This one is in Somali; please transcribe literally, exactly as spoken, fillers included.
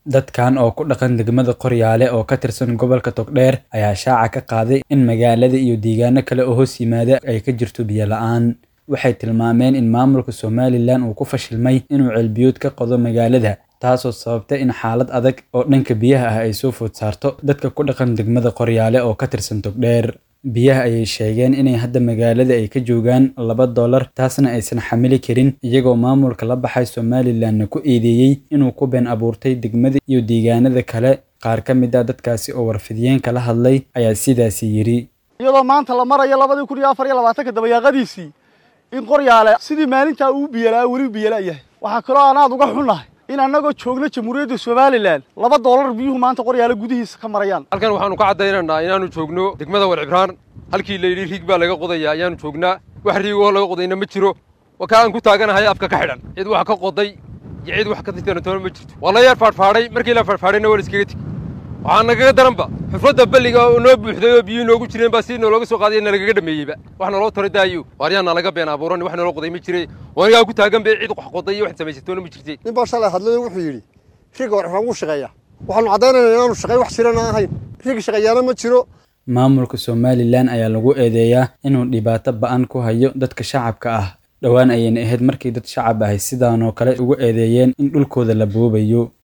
dadkan oo ku dhaqan degmada Qoryaale oo ka tirsan gobolka Togdheer ayaa shaaca ka qaaday in magaalada iyo deegaano kale oo hoos yimaada ay ka jirto biyo la'aan. Waxay tilmaameen in maamulka Somaliland uu ku fashilmay inuu ceelbiyood ka qodo magaalada, taasoo sababtay in xaalad adag oo dhanka biyaha ah ay soo food saarto dadka ku dhaqan degmada Qoryaale oo ka tirsan Togdheer. biyaha ayay sheegeen inay hadda magaalada ay ka joogaan laba dollar, taasna aysan xamili karin, iyagoo maamulka la baxay Somaliland ku eedeeyay inuu ku been abuurtay degmada iyo deegaanada kale. Qaar ka mid ah dadkaasi oo warfidiyeen kala hadlay ayaa sidaas yiri: iyadoo maanta la marayo laba kun iyo afar iyo labaatan dabayaaqadiisii in Qoryaale sidii maalinta uu biyalaa wali biyalaa yahay. Waxa kale oo aan aad uga xunnahay in anagoo joogna Jamhuuriyadda Somaliland laba dollar biyuhu maanta Qoryaale gudihiisa ka marayaan. halkan waxaanu ka cadaynaynaa inaanu joogno degmada Warcibraan, halkii la yiri rig baa laga qodayaa ayaanu joognaa. wax rig oo laga qodayna ma jiro, waxa aan ku taaganahay afka ka xidhan, cid wax ka qoday iyo cid wax ka tirtan toona ma jirto. wala yar faarfaaray, markii la faarfaarayna wala iskaga tag. waxaan naga daranba xufrada balliga oo noo buuxday oo biyo noogu jireen baa si looga soo qaaday in laga dhameeyayba. wax naloo taray daayo waariyana laga been abuuran, wax naloo qoday ma jiray. waniga ku taagan bay cid wax qoday iyo wax samaysatoona ma jirtay. nin baa shalay hadlay wuxuu yiri rig Warcibraan uu shaqeeyaa. waxaanu cadaynaynaa inaanu shaqeey wax jirana ahayn, rig shaqeeyana ma jiro. maamulka Somaliland ayaa lagu eedeeyaa inuu dhibaato ba'an ku hayo dadka shacabka ah. dhawaan ayayna ahayd markii dad shacab ah sidaan oo kale ugu eedeeyeen in dhulkooda la boobayo.